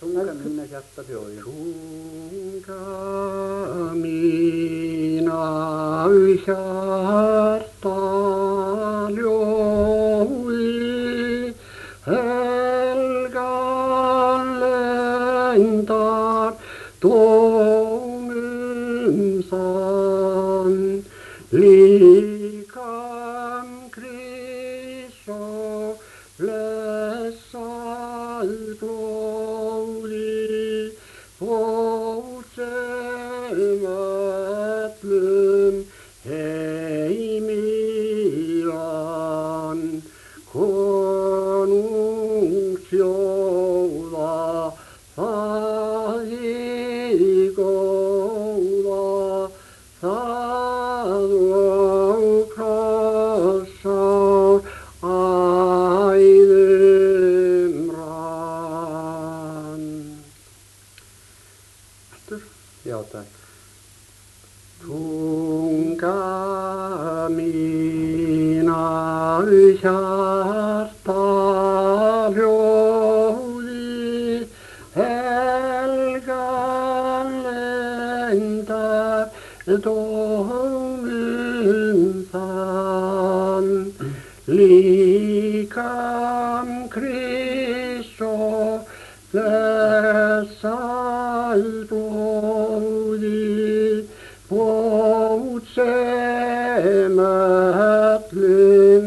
Tunga mína hjarta hljóði. Tunga mína hjarta hljóði, helgan leyndar dómum þann, líkam Krists og blessað blóði, fór sem öllum heimi vann, konungs þjóða faðir góða, það og krossar æðum rann. Aftur? Já, takk. Tunga mína hjarta hljóði, helgan leyndar dómum þann, líkam Krists og blessað blóði, bót sem öllum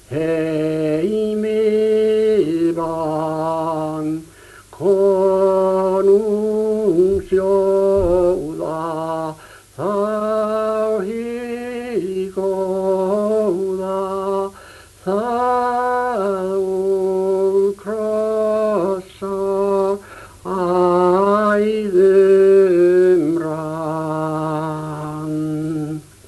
heimi vann, konungs þjóða þá hið góða, það og krossa æðum rann.